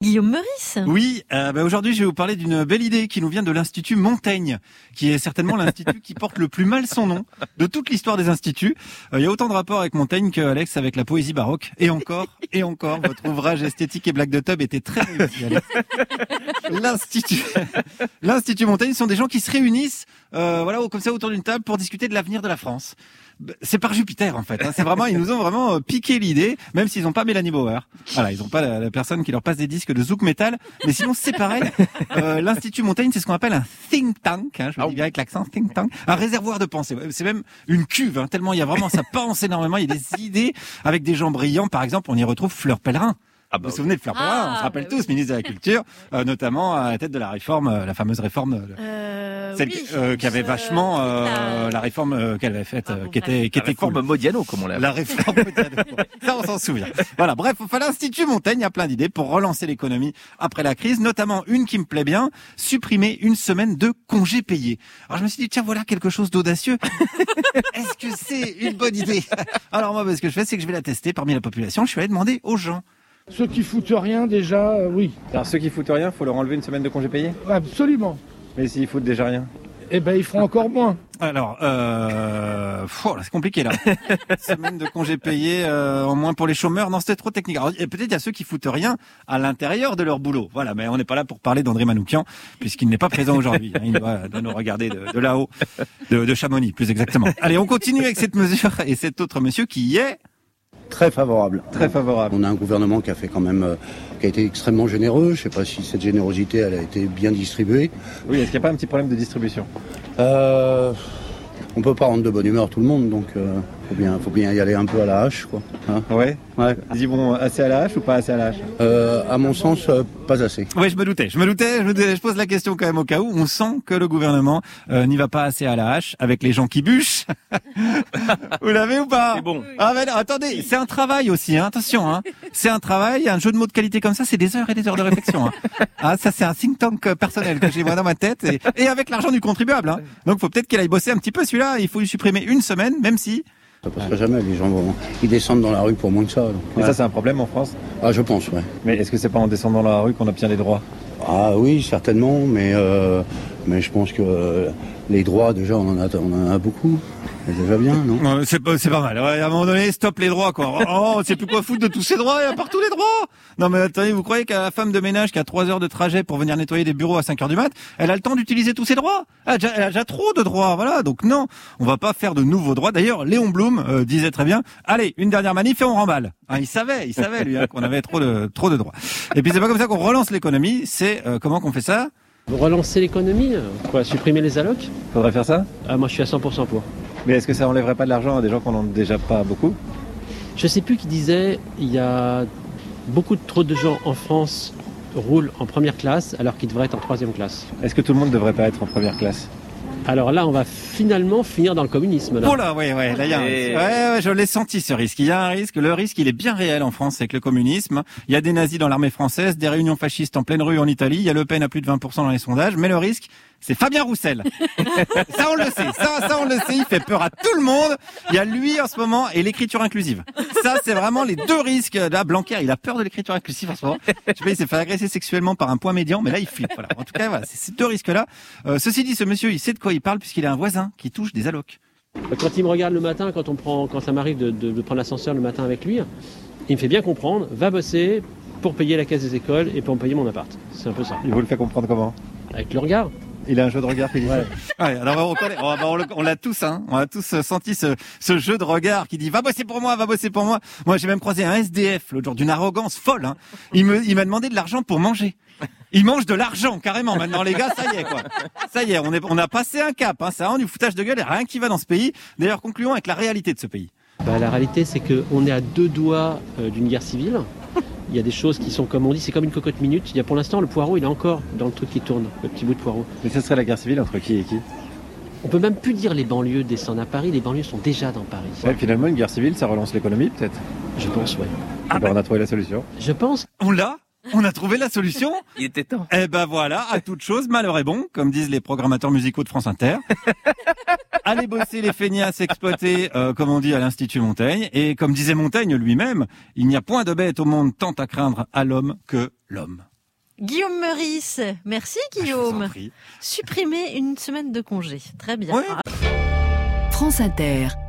Guillaume Meurice. Oui, aujourd'hui je vais vous parler d'une belle idée qui nous vient de l'Institut Montaigne, qui est certainement l'institut qui porte le plus mal son nom de toute l'histoire des instituts. Il y a autant de rapports avec Montaigne qu'Alex avec la poésie baroque. Et encore, votre ouvrage esthétique et blague de tub était très réussi, Alex. L'Institut Montaigne sont des gens qui se réunissent, comme ça autour d'une table pour discuter de l'avenir de la France. C'est par Jupiter en fait. C'est vraiment, ils nous ont vraiment piqué l'idée, même s'ils n'ont pas Mélanie Bauer. Voilà, ils n'ont pas la personne qui leur passe des disques de zouk metal. Mais sinon c'est pareil. L'Institut Montaigne, c'est ce qu'on appelle un think tank. Je le dis bien avec l'accent, think tank, un réservoir de pensée. C'est même une cuve. Tellement il y a vraiment, ça pense énormément. Il y a des idées avec des gens brillants. Par exemple, on y retrouve Fleur Pellerin. Vous vous souvenez de Fleur Pellerin? On se rappelle tous, ministre de la Culture, notamment à la tête de la réforme, la fameuse réforme, qui avait vachement la réforme qu'elle avait faite, qui était réforme cool. Modiano, comme on l'a. La réforme Modiano. Ça, on s'en souvient. Voilà. Bref, l'Institut Montaigne a plein d'idées pour relancer l'économie après la crise, notamment une qui me plaît bien, supprimer une semaine de congés payés. Alors je me suis dit, tiens, voilà quelque chose d'audacieux. Est-ce que c'est une bonne idée? Alors moi, ce que je fais, c'est que je vais la tester parmi la population. Je suis allé demander aux gens. Ceux qui foutent rien, déjà, oui. Alors ceux qui foutent rien, faut leur enlever une semaine de congé payé? Absolument. Mais s'ils foutent déjà rien? Eh ben, ils feront encore moins. Alors, c'est compliqué là. Semaine de congé payé, en moins pour les chômeurs. Non, c'était trop technique. Alors, peut-être il y a ceux qui foutent rien à l'intérieur de leur boulot. Voilà, mais on n'est pas là pour parler d'André Manoukian, puisqu'il n'est pas présent aujourd'hui. Il doit nous regarder de là-haut, de Chamonix, plus exactement. Allez, on continue avec cette mesure et cet autre monsieur qui y est... Très favorable. Très favorable. On a un gouvernement qui a fait quand même, qui a été extrêmement généreux. Je ne sais pas si cette générosité, elle a été bien distribuée. Oui, est-ce qu'il n'y a pas un petit problème de distribution? On peut pas rendre de bonne humeur tout le monde, donc faut bien y aller un peu à la hache, quoi. Hein? Ouais. Ouais. Ils y vont assez à la hache ou pas assez à la hache? À mon sens, pas assez. Oui, je me doutais. Je pose la question quand même au cas où. On sent que le gouvernement n'y va pas assez à la hache avec les gens qui bûchent. Vous l'avez ou pas? C'est bon. Ah mais non, attendez, c'est un travail aussi, hein. Attention, hein. C'est un travail, un jeu de mots de qualité comme ça, c'est des heures et des heures de réflexion. Hein. Ah, ça c'est un think tank personnel que j'ai moi dans ma tête et avec l'argent du contribuable. Hein. Donc faut peut-être qu'il aille bosser un petit peu celui-là. Il faut lui supprimer une semaine, même si. Ça passera jamais. Les gens ils descendent dans la rue pour moins que ça. Donc, Mais ça c'est un problème en France. Ah, je pense, ouais. Mais est-ce que c'est pas en descendant dans la rue qu'on obtient les droits? Ah oui, certainement, mais je pense que les droits, déjà, on en a beaucoup. C'est déjà bien, non? C'est pas mal. Ouais, à un moment donné, stop les droits, quoi. Oh, on sait plus quoi foutre de tous ces droits, il y a partout les droits. Non, mais attendez, vous croyez qu'à la femme de ménage qui a 3 heures de trajet pour venir nettoyer des bureaux à 5 heures du mat, elle a le temps d'utiliser tous ses droits? Elle a déjà trop de droits, voilà. Donc non, on va pas faire de nouveaux droits. D'ailleurs, Léon Blum disait très bien, allez, une dernière manif et on remballe. Hein, il savait, lui, hein, qu'on avait trop de droits. Et puis c'est pas comme ça qu'on relance l'économie, c'est comment qu'on fait ça? Relancer l'économie, supprimer les allocs. Faudrait faire ça? Moi je suis à 100% pour. Mais est-ce que ça enlèverait pas de l'argent à des gens qu'on en a déjà pas beaucoup? Je sais plus qui disait, il y a trop de gens en France roulent en première classe alors qu'ils devraient être en troisième classe. Est-ce que tout le monde devrait pas être en première classe? Alors là, on va finalement finir dans le communisme. Là. Oh là, ouais, là, il y a un risque. Ouais, je l'ai senti, ce risque. Il y a un risque. Le risque, il est bien réel en France avec le communisme. Il y a des nazis dans l'armée française, des réunions fascistes en pleine rue en Italie. Il y a Le Pen à plus de 20% dans les sondages. Mais le risque, c'est Fabien Roussel. Ça, on le sait. Ça, on le sait. Il fait peur à tout le monde. Il y a lui, en ce moment, et l'écriture inclusive. Ça, c'est vraiment les deux risques. Là, Blanquer, il a peur de l'écriture inclusive en ce moment. Je sais pas, il s'est fait agresser sexuellement par un point médian, mais là, il flippe. Voilà. En tout cas, voilà, c'est ces deux risques-là. Ceci dit, ce monsieur, il sait de quoi il parle puisqu'il a un voisin qui touche des allocs. Quand il me regarde le matin, quand ça m'arrive de prendre l'ascenseur le matin avec lui, il me fait bien comprendre, va bosser pour payer la caisse des écoles et pour me payer mon appart. C'est un peu ça. Il vous le fait comprendre comment? Avec le regard. Il a un jeu de regard qui dit ouais. Ouais, alors on l'a tous, hein. On a tous senti ce jeu de regard qui dit va bosser pour moi, va bosser pour moi. Moi, j'ai même croisé un SDF l'autre jour d'une arrogance folle, hein. Il m'a demandé de l'argent pour manger. Il mange de l'argent, carrément. Maintenant, les gars, ça y est, quoi. Ça y est, on a passé un cap, hein. Ça rend du foutage de gueule et rien qui va dans ce pays. D'ailleurs, concluons avec la réalité de ce pays. La réalité, c'est qu'on est à 2 doigts d'une guerre civile. Il y a des choses qui sont, comme on dit, c'est comme une cocotte minute. Il y a pour l'instant, le poireau, il est encore dans le truc qui tourne, le petit bout de poireau. Mais ce serait la guerre civile entre qui et qui? On peut même plus dire les banlieues descendent à Paris, les banlieues sont déjà dans Paris. Ouais, finalement, une guerre civile, ça relance l'économie, peut-être? Je pense, ouais. On a trouvé la solution. Je pense. On a trouvé la solution. Il était temps. Eh ben voilà, à toute chose, malheur est bon, comme disent les programmateurs musicaux de France Inter. Allez bosser les feignasses exploités, comme on dit à l'Institut Montaigne. Et comme disait Montaigne lui-même, il n'y a point de bête au monde tant à craindre à l'homme que l'homme. Guillaume Meurice, merci Je vous en Guillaume. prie. Supprimer une semaine de congé, très bien. Ouais. France Inter.